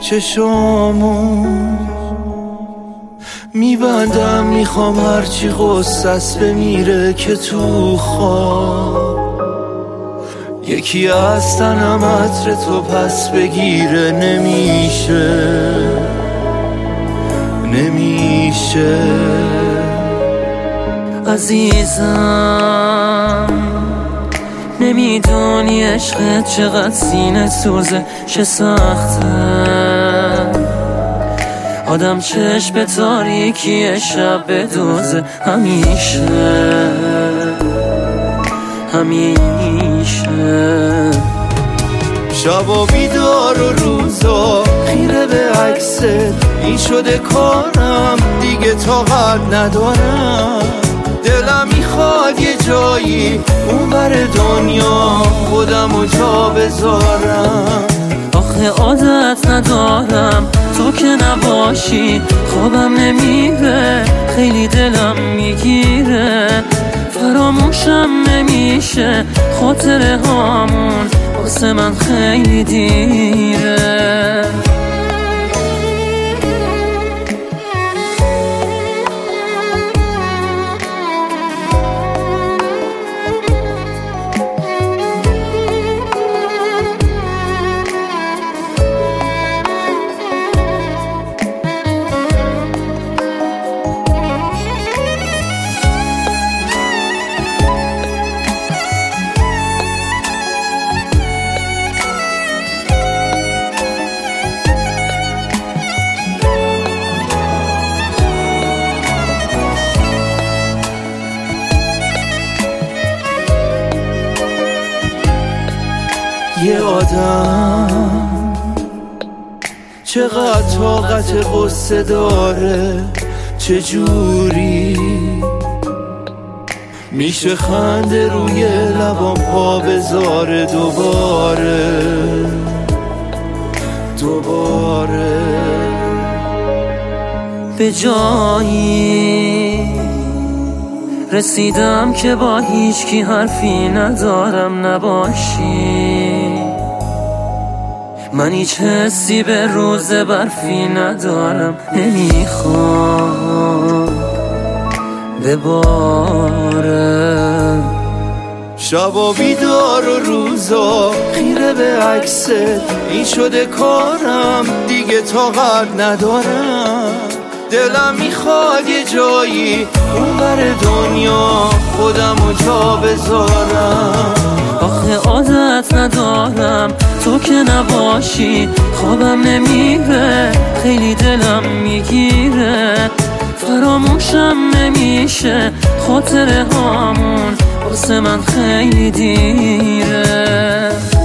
چشامو میبندم، میخوام هرچی غصص بمیره که تو خواب یکی از تنم عطر تو پس بگیره. نمیشه عزیزم، نمیدونی عشقت چقدر سینه سوزه، چه سخته آدم چشم به تاریکی شب بدوزه. همیشه شبا بیدار و روزا خیره به عکست، این شده کارم دیگه طاقت ندارم. دلم میخواد یه جایی اون بر دنیا خودمو جا بذارم. آخه عادت ندارم تو که نباشی، خوابم نمیره، خیلی دلم میگیره، فراموشم نمیشه خاطره هامون، واسه من خیلی دیره. یه آدم چقدر طاقت قصه داره، چجوری میشه خنده روی لبام پا بذاره دوباره. به جایی رسیدم که با هیچکی حرفی ندارم نباشی، من هیچ حسی به روز برفی ندارم، نمیخوام بباره. شبا بیدار و روزا خیره به عکست، این شده کارم دیگه طاقت ندارم. دلم میخواد یه جایی اون بر دنیا خودمو جا بذارم. آخه عادت ندارم تو که نباشی، خوابم نمیره، خیلی دلم میگیره، فراموشم نمیشه خاطره هامون، واسه من خیلی دیره.